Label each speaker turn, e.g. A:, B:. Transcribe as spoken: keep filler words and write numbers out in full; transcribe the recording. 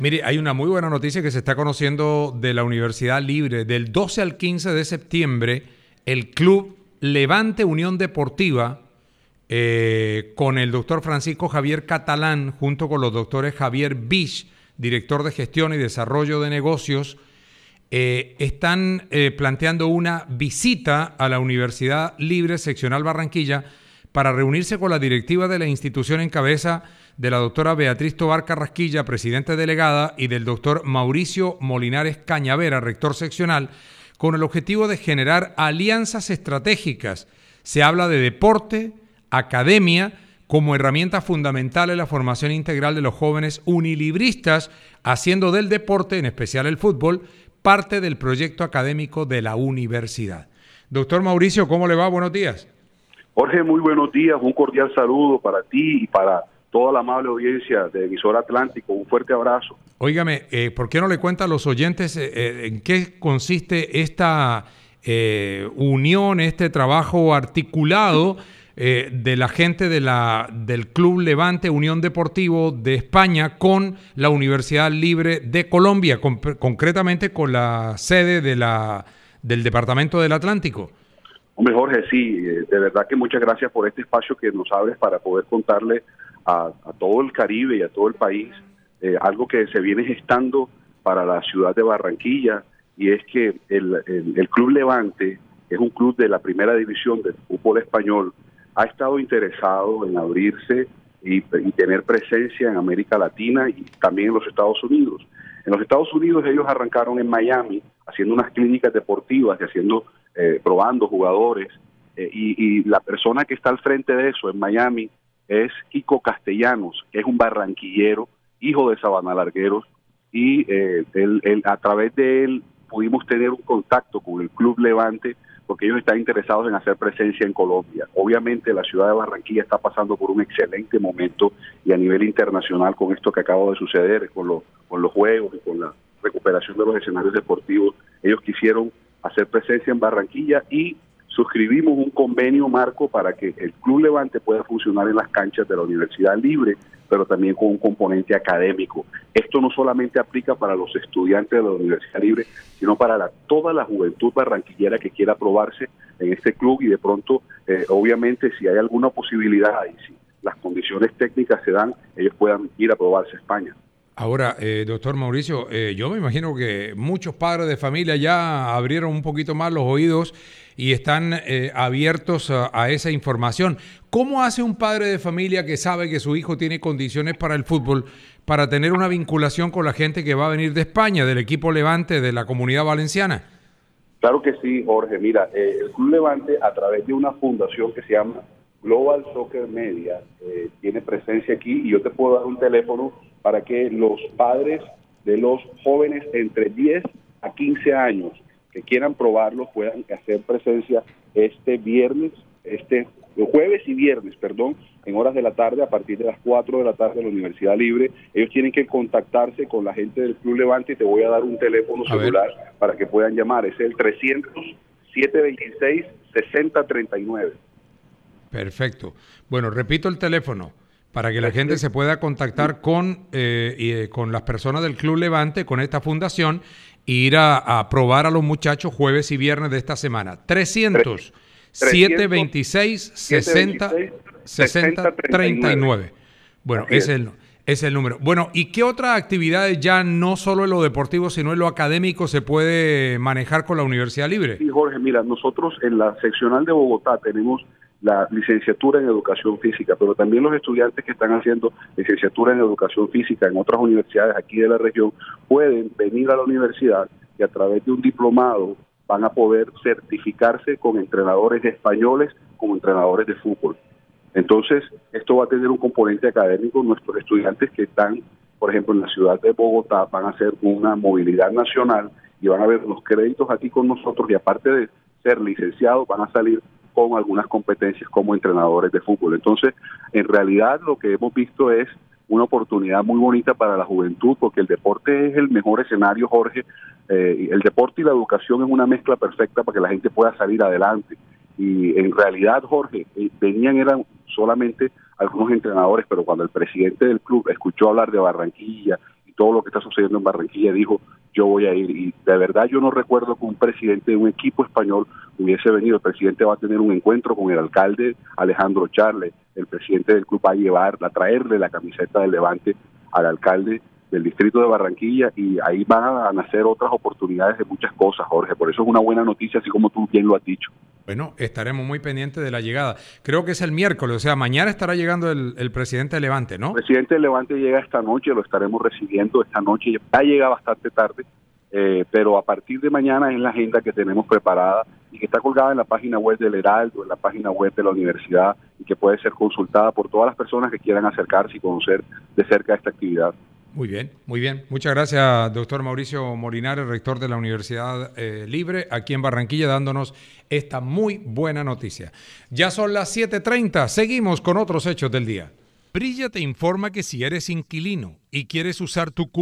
A: Mire, hay una muy buena noticia que se está conociendo de la Universidad Libre. Del doce al quince de septiembre, el Club Levante Unión Deportiva, eh, con el doctor Francisco Javier Catalán, junto con los doctores Javier Bish, director de Gestión y Desarrollo de Negocios, eh, están eh, planteando una visita a la Universidad Libre Seccional Barranquilla para reunirse con la directiva de la institución en cabeza de la doctora Beatriz Tovar Carrasquilla, presidente delegada, y del doctor Mauricio Molinares Cañavera, rector seccional, con el objetivo de generar alianzas estratégicas. Se habla de deporte, academia, como herramienta fundamental en la formación integral de los jóvenes unilibristas, haciendo del deporte, en especial el fútbol, parte del proyecto académico de la universidad. Doctor Mauricio, ¿cómo le va? Buenos días.
B: Jorge, muy buenos días, un cordial saludo para ti y para toda la amable audiencia de Emisora Atlántico, un fuerte abrazo.
A: Óigame, eh, ¿por qué no le cuenta a los oyentes eh, en qué consiste esta eh, unión, este trabajo articulado eh, de la gente de la, del Club Levante Unión Deportivo de España con la Universidad Libre de Colombia, con, concretamente con la sede de la, del Departamento del Atlántico?
B: Hombre, Jorge, sí, de verdad que muchas gracias por este espacio que nos abres para poder contarle a, a todo el Caribe y a todo el país eh, algo que se viene gestando para la ciudad de Barranquilla, y es que el, el, el Club Levante, que es un club de la primera división del fútbol español, ha estado interesado en abrirse y, y tener presencia en América Latina y también en los Estados Unidos. En los Estados Unidos ellos arrancaron en Miami haciendo unas clínicas deportivas y haciendo, eh, probando jugadores, eh, y, y la persona que está al frente de eso en Miami es Kiko Castellanos, que es un barranquillero, hijo de Sabana Largueros, y eh, él, él, a través de él pudimos tener un contacto con el Club Levante, porque ellos están interesados en hacer presencia en Colombia. Obviamente la ciudad de Barranquilla está pasando por un excelente momento, y a nivel internacional con esto que acaba de suceder, con, lo, con los juegos y con la recuperación de los escenarios deportivos, ellos quisieron hacer presencia en Barranquilla y suscribimos un convenio marco para que el Club Levante pueda funcionar en las canchas de la Universidad Libre, pero también con un componente académico. Esto no solamente aplica para los estudiantes de la Universidad Libre, sino para la, toda la juventud barranquillera que quiera probarse en este club, y de pronto, eh, obviamente, si hay alguna posibilidad y si las condiciones técnicas se dan, ellos puedan ir a probarse a España.
A: Ahora, eh, doctor Mauricio, eh, yo me imagino que muchos padres de familia ya abrieron un poquito más los oídos y están eh, abiertos a, a esa información. ¿Cómo hace un padre de familia que sabe que su hijo tiene condiciones para el fútbol para tener una vinculación con la gente que va a venir de España, del equipo Levante, de la Comunidad Valenciana?
B: Claro que sí, Jorge. Mira, eh, el Club Levante, a través de una fundación que se llama Global Soccer Media, eh, tiene presencia aquí, y yo te puedo dar un teléfono para que los padres de los jóvenes entre diez a quince años que quieran probarlo puedan hacer presencia este viernes, este jueves y viernes, perdón, en horas de la tarde, a partir de las cuatro de la tarde en la Universidad Libre. Ellos tienen que contactarse con la gente del Club Levante, y te voy a dar un teléfono a celular ver. para que puedan llamar. Es el trescientos, setecientos veintiséis, sesenta treinta y nueve.
A: Perfecto. Bueno, repito el teléfono para que la gente se pueda contactar con, eh, y, eh, con las personas del Club Levante, con esta fundación, e ir a, a probar a los muchachos jueves y viernes de esta semana. trescientos, setecientos veintiséis, sesenta, sesenta treinta y nueve. Bueno, ese es el, ese es el número. Bueno, ¿y qué otras actividades, ya no solo en lo deportivo, sino en lo académico, se puede manejar con la Universidad Libre?
B: Sí, Jorge, mira, nosotros en la seccional de Bogotá tenemos la licenciatura en Educación Física, pero también los estudiantes que están haciendo licenciatura en Educación Física en otras universidades aquí de la región pueden venir a la universidad, y a través de un diplomado van a poder certificarse con entrenadores españoles como entrenadores de fútbol. Entonces, esto va a tener un componente académico. Nuestros estudiantes que están, por ejemplo, en la ciudad de Bogotá, van a hacer una movilidad nacional y van a ver los créditos aquí con nosotros, y aparte de ser licenciados, van a salir con algunas competencias como entrenadores de fútbol. Entonces, en realidad lo que hemos visto es una oportunidad muy bonita para la juventud, porque el deporte es el mejor escenario, Jorge. Eh, el deporte y la educación es una mezcla perfecta para que la gente pueda salir adelante. Y en realidad, Jorge, eh, venían, eran solamente algunos entrenadores, pero cuando el presidente del club escuchó hablar de Barranquilla y todo lo que está sucediendo en Barranquilla, dijo, yo voy a ir. Y de verdad yo no recuerdo que un presidente de un equipo español hubiese venido. El presidente va a tener un encuentro con el alcalde Alejandro Charle. El presidente del club va a llevar, a traerle la camiseta del Levante al alcalde del distrito de Barranquilla, y ahí van a nacer otras oportunidades de muchas cosas, Jorge. Por eso es una buena noticia, así como tú bien lo has dicho.
A: Bueno, estaremos muy pendientes de la llegada. Creo que es el miércoles, o sea, mañana estará llegando el, el presidente de Levante, ¿no?
B: El presidente de Levante llega esta noche, lo estaremos recibiendo esta noche, ya llega bastante tarde, eh, pero a partir de mañana es la agenda que tenemos preparada y que está colgada en la página web del Heraldo, en la página web de la universidad, y que puede ser consultada por todas las personas que quieran acercarse y conocer de cerca esta actividad.
A: Muy bien, muy bien. Muchas gracias, doctor Mauricio Morinares, rector de la Universidad eh, Libre, aquí en Barranquilla, dándonos esta muy buena noticia. Ya son las siete treinta, seguimos con otros hechos del día. Brilla te informa que si eres inquilino y quieres usar tu